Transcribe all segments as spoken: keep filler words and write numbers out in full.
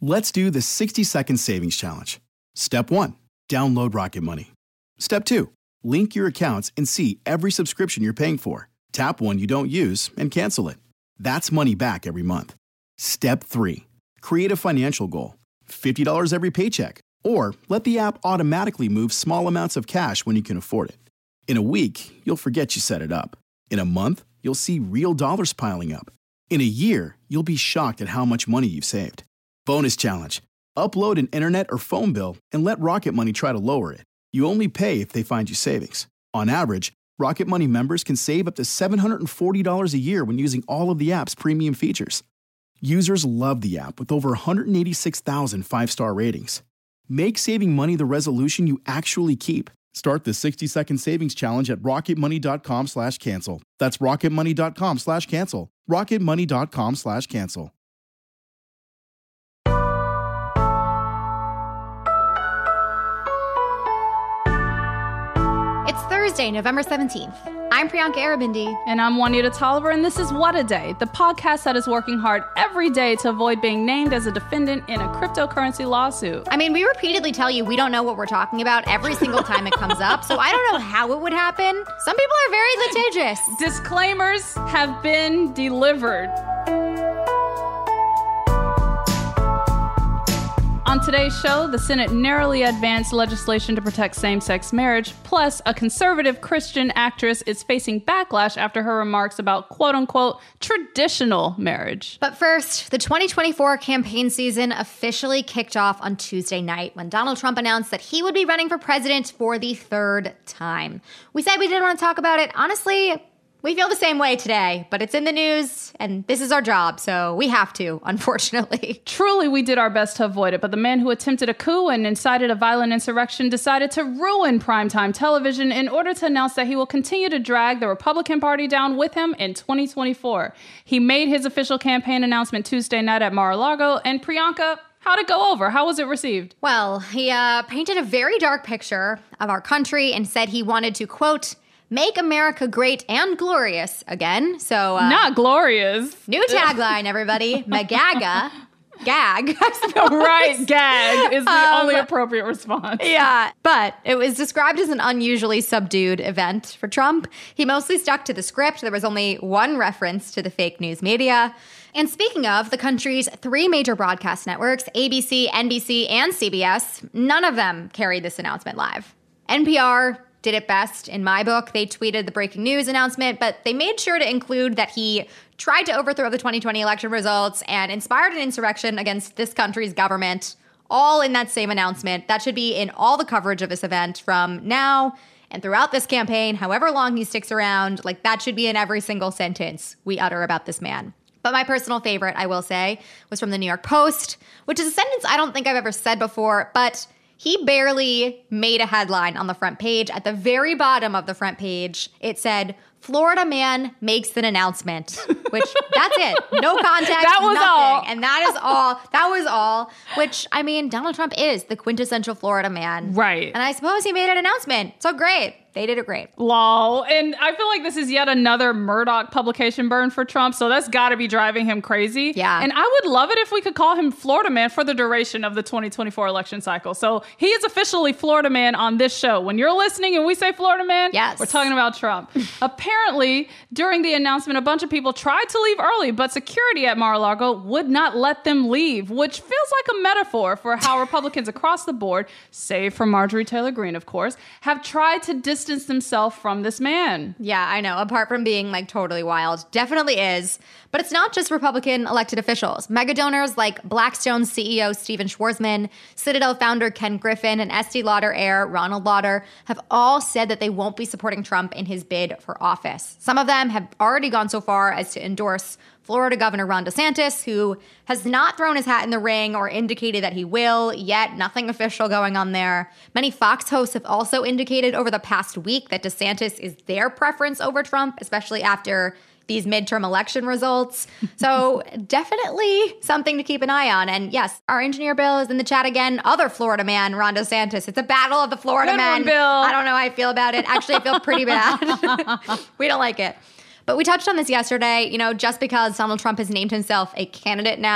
Let's do the sixty second savings challenge. Step one, download Rocket Money. Step two, link your accounts and see every subscription you're paying for. Tap one you don't use and cancel it. That's money back every month. Step three, create a financial goal. fifty dollars every paycheck. Or let the app automatically move small amounts of cash when you can afford it. In a week, you'll forget you set it up. In a month, you'll see real dollars piling up. In a year, you'll be shocked at how much money you've saved. Bonus challenge. Upload an internet or phone bill and let Rocket Money try to lower it. You only pay if they find you savings. On average, Rocket Money members can save up to seven hundred forty dollars a year when using all of the app's premium features. Users love the app with over one hundred eighty-six thousand five-star ratings. Make saving money the resolution you actually keep. Start the sixty second savings challenge at rocketmoney.com slash cancel. That's rocketmoney.com slash cancel. rocketmoney.com slash cancel. It's Thursday, November seventeenth. I'm Priyanka Aribindi. And I'm Juanita Tolliver, and this is What a Day, the podcast that is working hard every day to avoid being named as a defendant in a cryptocurrency lawsuit. I mean, we repeatedly tell you we don't know what we're talking about every single time it comes up, so I don't know how it would happen. Some people are very litigious. Disclaimers have been delivered. On today's show, the Senate narrowly advanced legislation to protect same-sex marriage, plus a conservative Christian actress is facing backlash after her remarks about quote-unquote traditional marriage. But first, the twenty twenty-four campaign season officially kicked off on Tuesday night when Donald Trump announced that he would be running for president for the third time. We said we didn't want to talk about it. Honestly, we feel the same way today, but it's in the news, and this is our job, so we have to, unfortunately. Truly, we did our best to avoid it, but the man who attempted a coup and incited a violent insurrection decided to ruin primetime television in order to announce that he will continue to drag the Republican Party down with him in twenty twenty-four. He made his official campaign announcement Tuesday night at Mar-a-Lago, and Priyanka, how'd it go over? How was it received? Well, he uh, painted a very dark picture of our country and said he wanted to, quote, make America great and glorious again. So, uh, not glorious. New tagline, everybody. MAGAGA. Gag. Right, gag is the um, only appropriate response. Yeah, but it was described as an unusually subdued event for Trump. He mostly stuck to the script. There was only one reference to the fake news media. And speaking of, the country's three major broadcast networks, A B C, N B C, and C B S, none of them carried this announcement live. N P R did it best in my book. They tweeted the breaking news announcement, but they made sure to include that he tried to overthrow the twenty twenty election results and inspired an insurrection against this country's government, all in that same announcement. That should be in all the coverage of this event from now and throughout this campaign, however long he sticks around. Like, that should be in every single sentence we utter about this man. But my personal favorite, I will say, was from the New York Post, which is a sentence I don't think I've ever said before, but he barely made a headline on the front page. At the very bottom of the front page, it said, Florida man makes an announcement, which that's it. No context, that was nothing. all. And that is all. That was all, which, I mean, Donald Trump is the quintessential Florida man. Right. And I suppose he made an announcement. So great. They did it great. Lol. And I feel like this is yet another Murdoch publication burn for Trump, so that's got to be driving him crazy. Yeah. And I would love it if we could call him Florida Man for the duration of the twenty twenty-four election cycle. So he is officially Florida Man on this show. When you're listening and we say Florida Man, yes, we're talking about Trump. Apparently, during the announcement, a bunch of people tried to leave early, but security at Mar-a-Lago would not let them leave, which feels like a metaphor for how Republicans across the board, save for Marjorie Taylor Greene, of course, have tried to distance himself from this man. Yeah, I know. Apart from being like totally wild, definitely is. But it's not just Republican elected officials. Mega donors like Blackstone C E O Steven Schwarzman, Citadel founder Ken Griffin, and Estee Lauder heir Ronald Lauder have all said that they won't be supporting Trump in his bid for office. Some of them have already gone so far as to endorse Florida Governor Ron DeSantis, who has not thrown his hat in the ring or indicated that he will, yet nothing official going on there. Many Fox hosts have also indicated over the past week that DeSantis is their preference over Trump, especially after these midterm election results. So definitely something to keep an eye on. And yes, our engineer Bill is in the chat again. Other Florida man, Ron DeSantis. It's a battle of the Florida Good men. one, Bill. I don't know how I feel about it. Actually, I feel pretty bad. We don't like it. But we touched on this yesterday. You know, just because Donald Trump has named himself a candidate now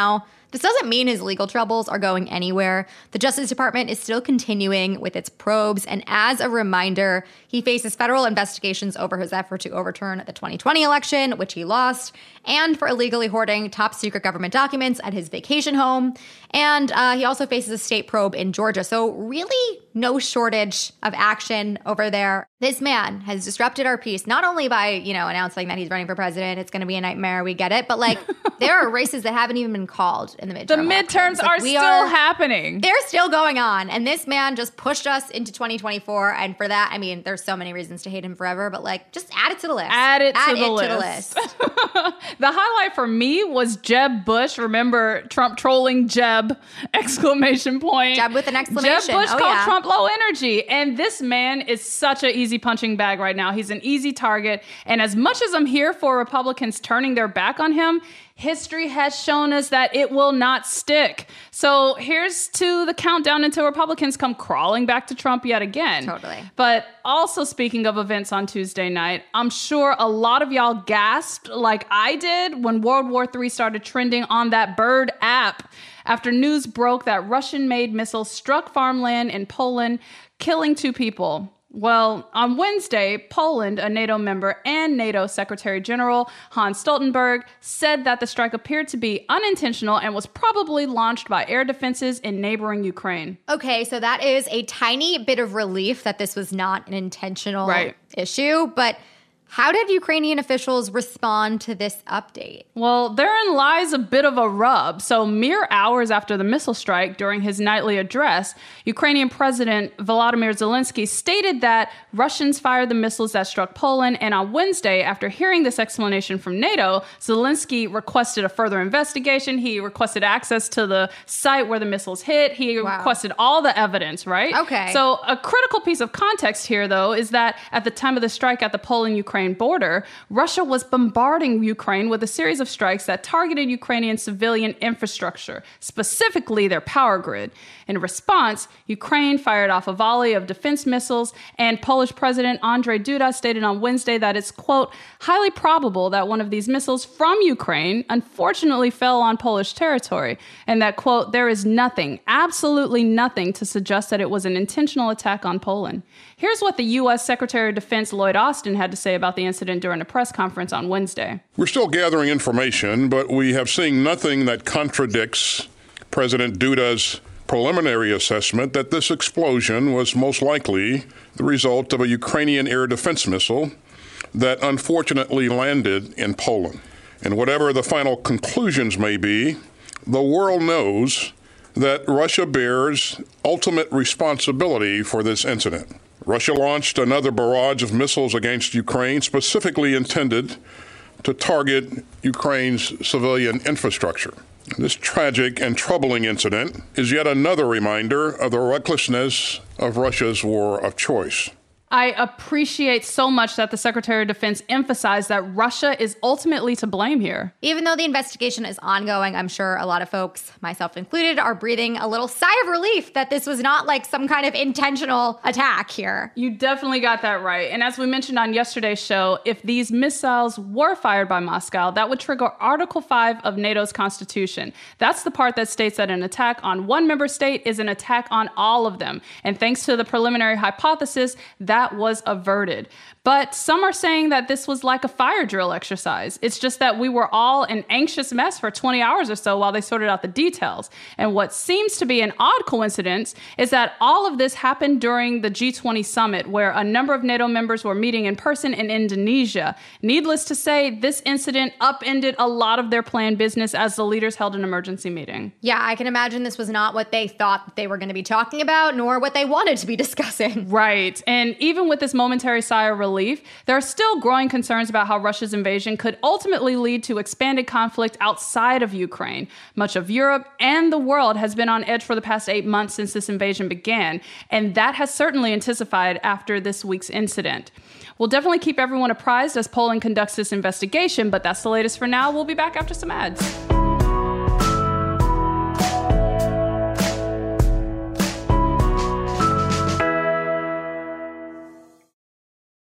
This doesn't mean his legal troubles are going anywhere. The Justice Department is still continuing with its probes, and as a reminder, he faces federal investigations over his effort to overturn the twenty twenty election, which he lost, and for illegally hoarding top-secret government documents at his vacation home. And uh, he also faces a state probe in Georgia. So really no shortage of action over there. This man has disrupted our peace, not only by, you know, announcing that he's running for president. It's going to be a nightmare. We get it. But like, there are races that haven't even been called in the midterm. The midterms like, are still are, happening. They're still going on. And this man just pushed us into twenty twenty-four. And for that, I mean, there's so many reasons to hate him forever. But like, just add it to the list. Add it, add to, the it list. to the list. The highlight for me was Jeb Bush. Remember Trump trolling Jeb, exclamation point. Jeb with an exclamation. Jeb Bush oh, called yeah. Trump low energy. And this man is such an easy punching bag right now. He's an easy target. And as much as I'm here for Republicans turning their back on him, history has shown us that it will not stick. So here's to the countdown until Republicans come crawling back to Trump yet again. Totally. But also speaking of events on Tuesday night, I'm sure a lot of y'all gasped like I did when World War Three started trending on that Bird app after news broke that Russian-made missiles struck farmland in Poland, killing two people. Well, on Wednesday, Poland, a NATO member, and NATO Secretary General Hans Stoltenberg said that the strike appeared to be unintentional and was probably launched by air defenses in neighboring Ukraine. Okay, so that is a tiny bit of relief that this was not an intentional right. issue, but how did Ukrainian officials respond to this update? Well, therein lies a bit of a rub. So mere hours after the missile strike during his nightly address, Ukrainian President Volodymyr Zelensky stated that Russians fired the missiles that struck Poland. And on Wednesday, after hearing this explanation from NATO, Zelensky requested a further investigation. He requested access to the site where the missiles hit. He wow. requested all the evidence, right? Okay. So a critical piece of context here, though, is that at the time of the strike at the Poland-Ukraine border, Russia was bombarding Ukraine with a series of strikes that targeted Ukrainian civilian infrastructure, specifically their power grid. In response, Ukraine fired off a volley of defense missiles, and Polish President Andrzej Duda stated on Wednesday that it's, quote, highly probable that one of these missiles from Ukraine unfortunately fell on Polish territory, and that, quote, there is nothing, absolutely nothing to suggest that it was an intentional attack on Poland. Here's what the U S Secretary of Defense Lloyd Austin had to say about the incident during a press conference on Wednesday. We're still gathering information, but we have seen nothing that contradicts President Duda's preliminary assessment that this explosion was most likely the result of a Ukrainian air defense missile that unfortunately landed in Poland. And whatever the final conclusions may be, the world knows that Russia bears ultimate responsibility for this incident. Russia launched another barrage of missiles against Ukraine, specifically intended to target Ukraine's civilian infrastructure. This tragic and troubling incident is yet another reminder of the recklessness of Russia's war of choice. I appreciate so much that the Secretary of Defense emphasized that Russia is ultimately to blame here. Even though the investigation is ongoing, I'm sure a lot of folks, myself included, are breathing a little sigh of relief that this was not like some kind of intentional attack here. You definitely got that right. And as we mentioned on yesterday's show, if these missiles were fired by Moscow, that would trigger Article five of NATO's constitution. That's the part that states that an attack on one member state is an attack on all of them. And thanks to the preliminary hypothesis, that That was averted. But some are saying that this was like a fire drill exercise. It's just that we were all an anxious mess for twenty hours or so while they sorted out the details. And what seems to be an odd coincidence is that all of this happened during the G twenty summit, where a number of NATO members were meeting in person in Indonesia. Needless to say, this incident upended a lot of their planned business as the leaders held an emergency meeting. Yeah, I can imagine this was not what they thought they were going to be talking about, nor what they wanted to be discussing. Right. And even with this momentary sigh of relief, there are still growing concerns about how Russia's invasion could ultimately lead to expanded conflict outside of Ukraine. Much of Europe and the world has been on edge for the past eight months since this invasion began, and that has certainly intensified after this week's incident. We'll definitely keep everyone apprised as Poland conducts this investigation, but that's the latest for now. We'll be back after some ads.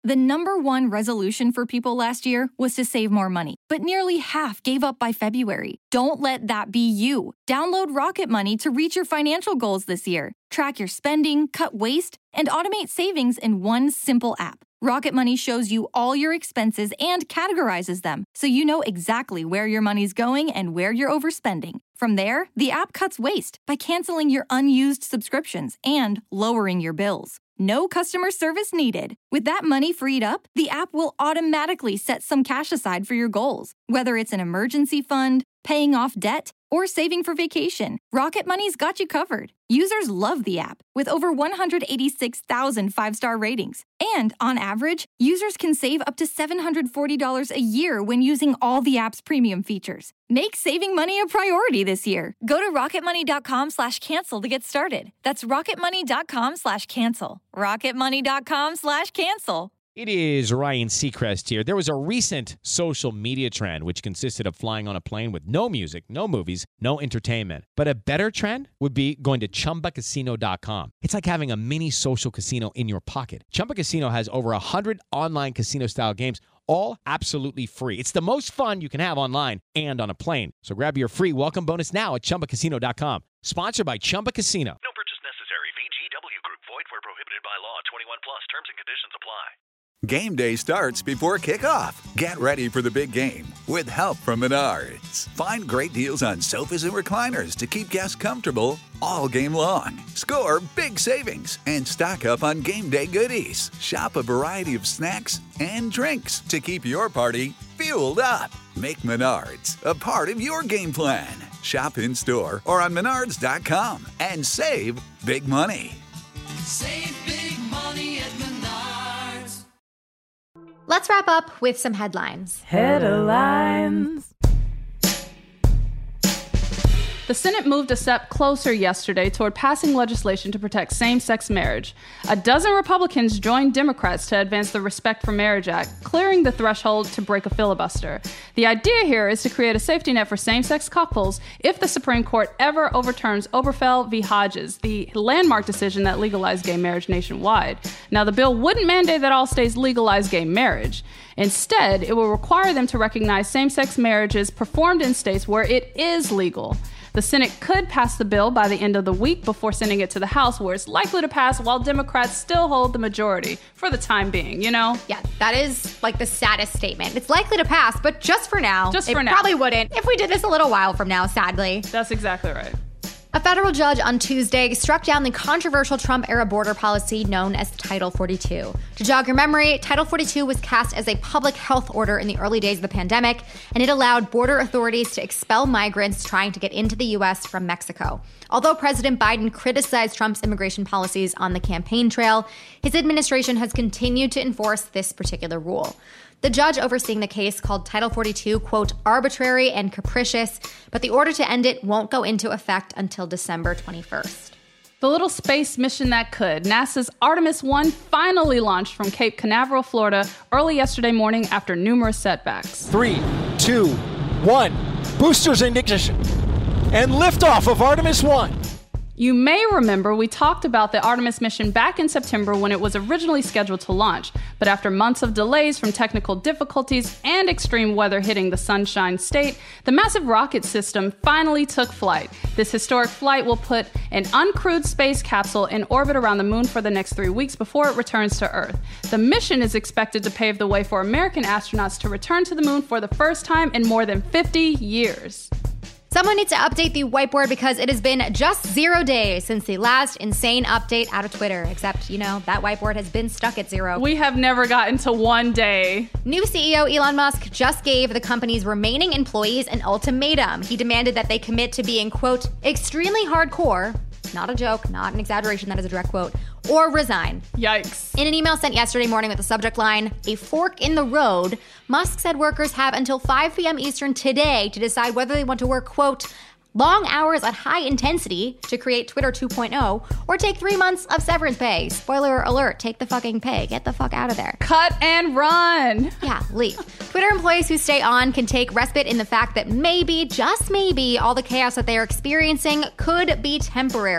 The number one resolution for people last year was to save more money, but nearly half gave up by February. Don't let that be you. Download Rocket Money to reach your financial goals this year. Track your spending, cut waste, and automate savings in one simple app. Rocket Money shows you all your expenses and categorizes them, so you know exactly where your money's going and where you're overspending. From there, the app cuts waste by canceling your unused subscriptions and lowering your bills. No customer service needed. With that money freed up, the app will automatically set some cash aside for your goals, whether it's an emergency fund, paying off debt, or saving for vacation. Rocket Money's got you covered. Users love the app, with over one hundred eighty-six thousand five-star ratings. And on average, users can save up to seven hundred forty dollars a year when using all the app's premium features. Make saving money a priority this year. Go to rocketmoney.com slash cancel to get started. That's rocketmoney.com slash cancel. rocketmoney.com slash cancel. It is Ryan Seacrest here. There was a recent social media trend which consisted of flying on a plane with no music, no movies, no entertainment. But a better trend would be going to chumba casino dot com. It's like having a mini social casino in your pocket. Chumba Casino has over one hundred online casino-style games, all absolutely free. It's the most fun you can have online and on a plane. So grab your free welcome bonus now at chumba casino dot com. Sponsored by Chumba Casino. No purchase necessary. V G W Group. Void where prohibited by law. twenty-one plus. Terms and conditions apply. Game day starts before kickoff. Get ready for the big game with help from Menards. Find great deals on sofas and recliners to keep guests comfortable all game long. Score big savings and stock up on game day goodies. Shop a variety of snacks and drinks to keep your party fueled up. Make Menards a part of your game plan. Shop in store or on menards dot com and save big money. Save big money at Menards. Let's wrap up with some headlines. Headlines. The Senate moved a step closer yesterday toward passing legislation to protect same-sex marriage. A dozen Republicans joined Democrats to advance the Respect for Marriage Act, clearing the threshold to break a filibuster. The idea here is to create a safety net for same-sex couples if the Supreme Court ever overturns Obergefell v. Hodges, the landmark decision that legalized gay marriage nationwide. Now, the bill wouldn't mandate that all states legalize gay marriage. Instead, it will require them to recognize same-sex marriages performed in states where it is legal. The Senate could pass the bill by the end of the week before sending it to the House, where it's likely to pass while Democrats still hold the majority for the time being, you know? Yeah, that is like the saddest statement. It's likely to pass, but just for now. Just it for now. Probably wouldn't if we did this a little while from now, sadly. That's exactly right. A federal judge on Tuesday struck down the controversial Trump-era border policy known as Title forty-two. To jog your memory, Title forty-two was cast as a public health order in the early days of the pandemic, and it allowed border authorities to expel migrants trying to get into the U S from Mexico. Although President Biden criticized Trump's immigration policies on the campaign trail, his administration has continued to enforce this particular rule. The judge overseeing the case called Title forty-two, quote, arbitrary and capricious, but the order to end it won't go into effect until December twenty-first. The little space mission that could. NASA's Artemis one finally launched from Cape Canaveral, Florida, early yesterday morning after numerous setbacks. Three, two, one. Boosters in ignition. And liftoff of Artemis one. You may remember we talked about the Artemis mission back in September when it was originally scheduled to launch, but after months of delays from technical difficulties and extreme weather hitting the Sunshine State, the massive rocket system finally took flight. This historic flight will put an uncrewed space capsule in orbit around the moon for the next three weeks before it returns to Earth. The mission is expected to pave the way for American astronauts to return to the moon for the first time in more than fifty years. Someone needs to update the whiteboard because it has been just zero days since the last insane update out of Twitter. Except, you know, that whiteboard has been stuck at zero. We have never gotten to one day. New C E O Elon Musk just gave the company's remaining employees an ultimatum. He demanded that they commit to being, quote, extremely hardcore, not a joke, not an exaggeration, that is a direct quote, or resign. Yikes. In an email sent yesterday morning with the subject line, a fork in the road, Musk said workers have until five p.m. Eastern today to decide whether they want to work, quote, long hours at high intensity to create Twitter two point oh, or take three months of severance pay. Spoiler alert, take the fucking pay. Get the fuck out of there. Cut and run. Yeah, leave. Twitter employees who stay on can take respite in the fact that maybe, just maybe, all the chaos that they are experiencing could be temporary.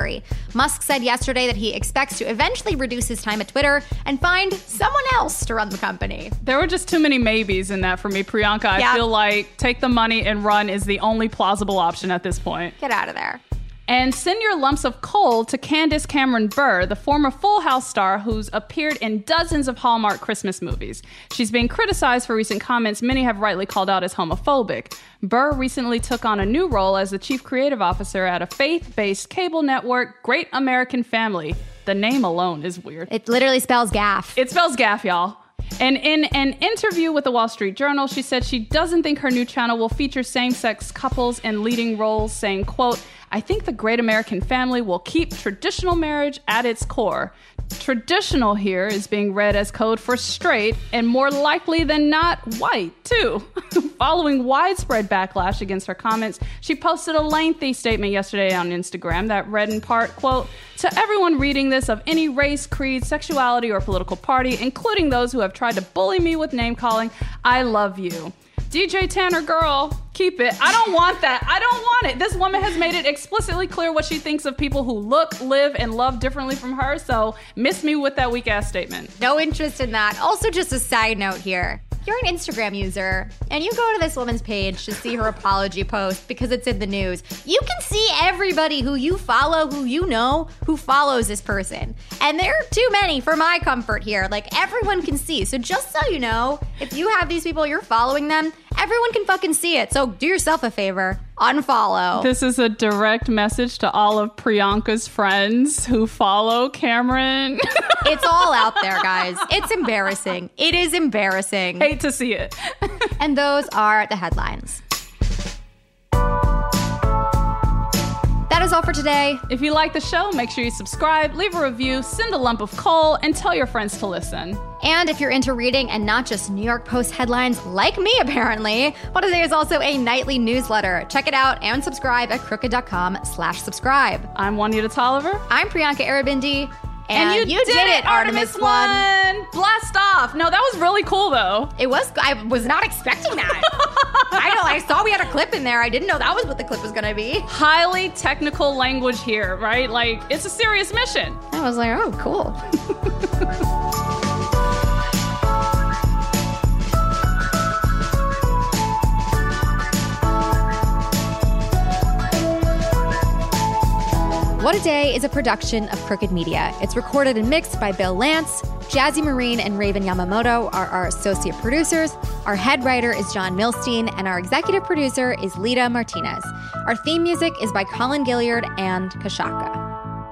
Musk said yesterday that he expects to eventually reduce his time at Twitter and find someone else to run the company. There were just too many maybes in that for me, Priyanka. I yeah. feel like take the money and run is the only plausible option at this point. Get out of there. And send your lumps of coal to Candace Cameron Bure, the former Full House star who's appeared in dozens of Hallmark Christmas movies. She's being criticized for recent comments many have rightly called out as homophobic. Bure recently took on a new role as the chief creative officer at a faith-based cable network, Great American Family. The name alone is weird. It literally spells gaff. It spells gaff, y'all. And in an interview with the Wall Street Journal, she said she doesn't think her new channel will feature same-sex couples in leading roles, saying, quote, I think the Great American Family will keep traditional marriage at its core. Traditional here is being read as code for straight and more likely than not white, too. Following widespread backlash against her comments, she posted a lengthy statement yesterday on Instagram that read in part, quote, to everyone reading this of any race, creed, sexuality, or political party, including those who have tried to bully me with name-calling, I love you. D J Tanner, girl, keep it. I don't want that. I don't want it. This woman has made it explicitly clear what she thinks of people who look, live, and love differently from her, so miss me with that weak-ass statement. No interest in that. Also, just a side note here. You're an Instagram user, and you go to this woman's page to see her apology post because it's in the news. You can see everybody who you follow, who you know, who follows this person. And there are too many for my comfort here. Like, everyone can see. So just so you know, if you have these people, you're following them, everyone can fucking see it. So do yourself a favor. Unfollow. This is a direct message to all of Priyanka's friends who follow Cameron. It's all out there, guys. It's embarrassing. It is embarrassing. Hate to see it. And those are the headlines. That is all for today. If you like the show, make sure you subscribe, leave a review, send a lump of coal, and tell your friends to listen. And if you're into reading and not just New York Post headlines like me, apparently, What Today is also a nightly newsletter. Check it out and subscribe at crooked.com slash subscribe. I'm Juanita Tolliver. I'm Priyanka Aribindi. And, and you, you did, did it, Artemis One. Blast off. No, that was really cool, though. It was. I was not expecting that. I know. I saw we had a clip in there. I didn't know that was what the clip was going to be. Highly technical language here, right? Like, it's a serious mission. I was like, oh, cool. What a Day is a production of Crooked Media. It's recorded and mixed by Bill Lance. Jazzy Marine and Raven Yamamoto are our associate producers. Our head writer is John Milstein, and our executive producer is Lita Martinez. Our theme music is by Colin Gilliard and Kashaka.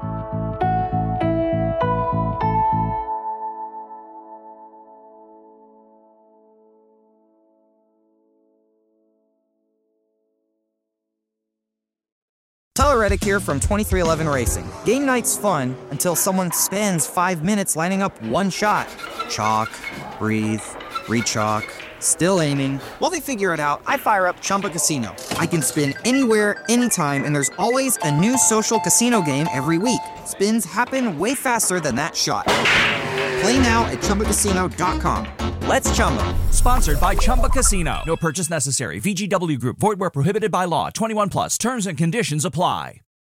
Tyler Reddick here from twenty-three eleven Racing. Game night's fun until someone spends five minutes lining up one shot. Chalk, breathe, re-chalk, still aiming. While they figure it out, I fire up Chumba Casino. I can spin anywhere, anytime, and there's always a new social casino game every week. Spins happen way faster than that shot. Play now at Chumba Casino dot com. Let's Chumba. Sponsored by Chumba Casino. No purchase necessary. V G W Group. Void where prohibited by law. twenty-one plus. Terms and conditions apply.